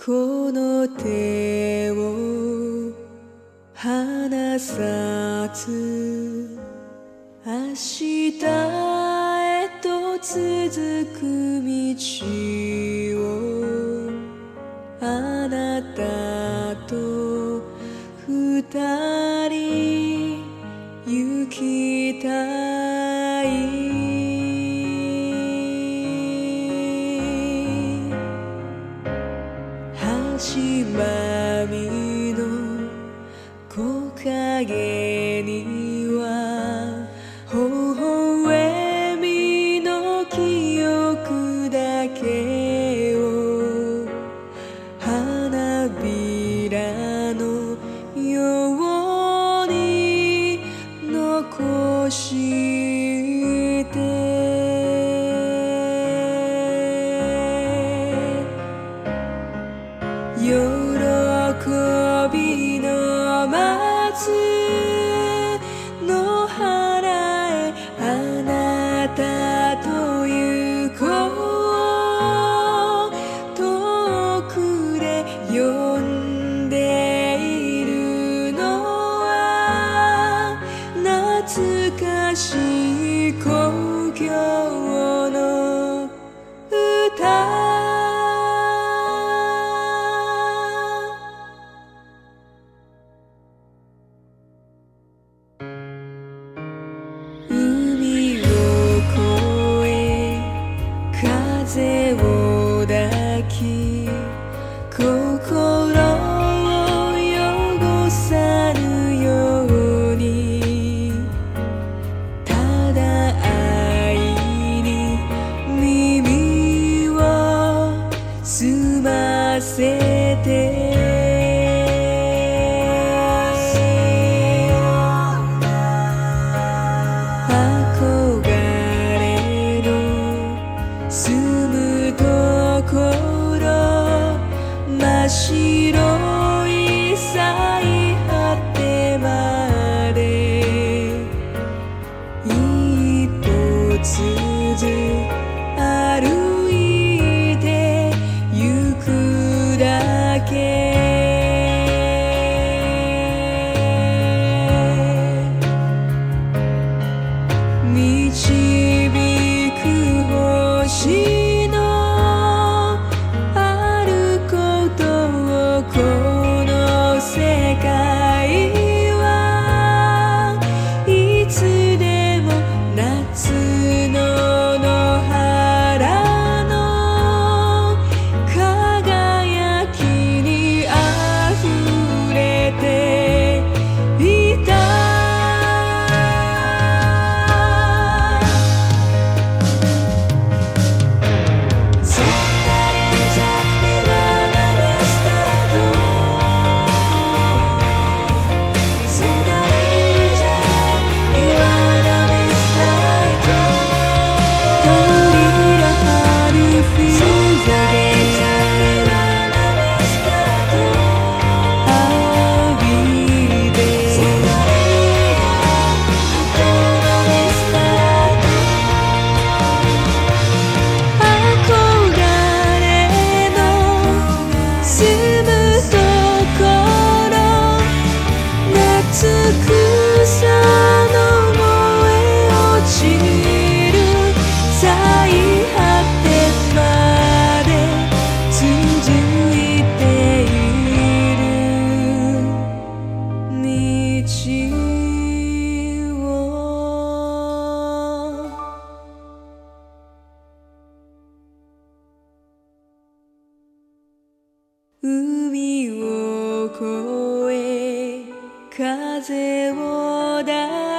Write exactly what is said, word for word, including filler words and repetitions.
この手を離さず明日へと続く道をあなたと二人行きたい橋まみの木陰には微笑みの記憶だけを花びらのように残して喜びの松の花へあなたと行こう遠くで呼んでいるのは懐かしい故郷の歌風を抱き心を汚さぬようにただ愛に耳を澄ませて真っ白い最果てまで一歩ずつ歩いてゆくだけ導く星この世界はいつでも夏の野原の輝きにあふれていた草の燃え落ちる最果てまで続いている道を海を越え風を抱